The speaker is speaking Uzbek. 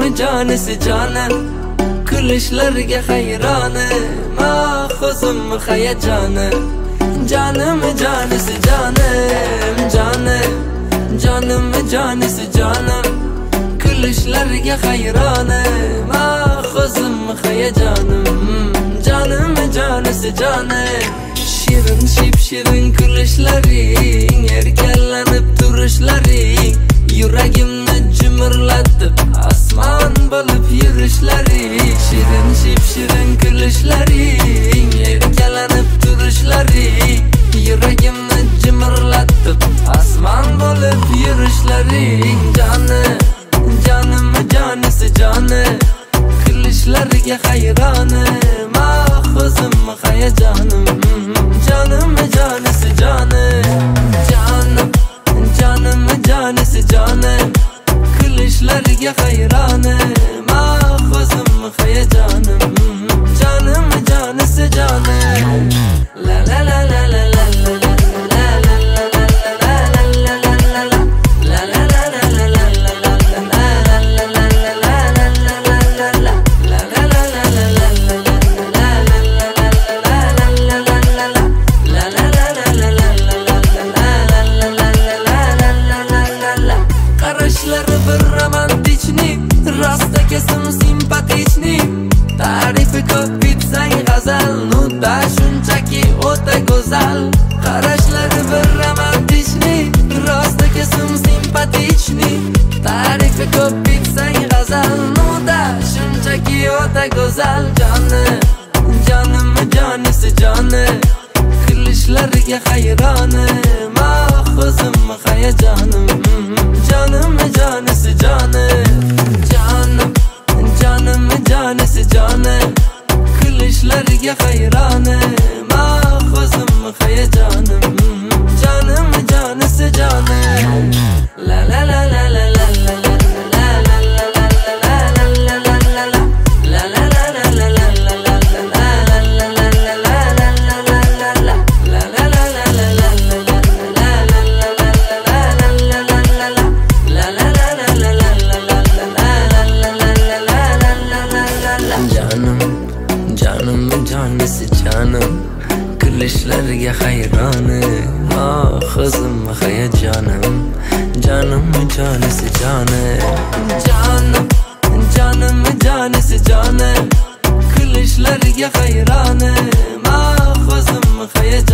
jonisi jonim, kulishlarga hayronim, o'zim hayajonim. Jonim jonisi jonim, jonim jonisi jonim, kulishlarga hayronim, o'zim hayajonim. Jonim jonisi jonim, shirin ship-shirin kulishlaring, erkalanib turishlaring, yuragimni jimirlatib osmon bo'lib yurishlaring. Shirin ship-shirin kulishlaring, erkalanib turishlaring, yuragimni jimirlatib osmon bo'lib yurishlaring. Jonim jonisi jonim, kulishlarga hayronim, o'zim hayajonim. Jonim jonisi jonim, jonim jonisi jonim, kulishlarga hayronim, o'zim hayajonim. Jonim jonisi jonim, la la la la la la la la. Tarifi ko'p bitsang g'azal, nutda shunchaki o'ta go'zal. Qarashlari bir romantichni, rosta kesim simpatichni. Tarifi ko'p bitsang g'azal, nutda shunchaki o'ta go'zal. Jonim jonisi jonim, kulishlarga hayronim, o'zim hayajonim. Jonim jonisi jonim, jonim jonisi jonim, kulishlarga hayronim, o'zim hayajonim. Jonim jonisi jonim, la la la la la la la la. Jonim jonisi jonim, kulishlarga hayronim, o'zim hayajonim. Jonim jonisi jonim, jonim jonisi jonim, kulishlarga hayronim, o'zim hayajonim.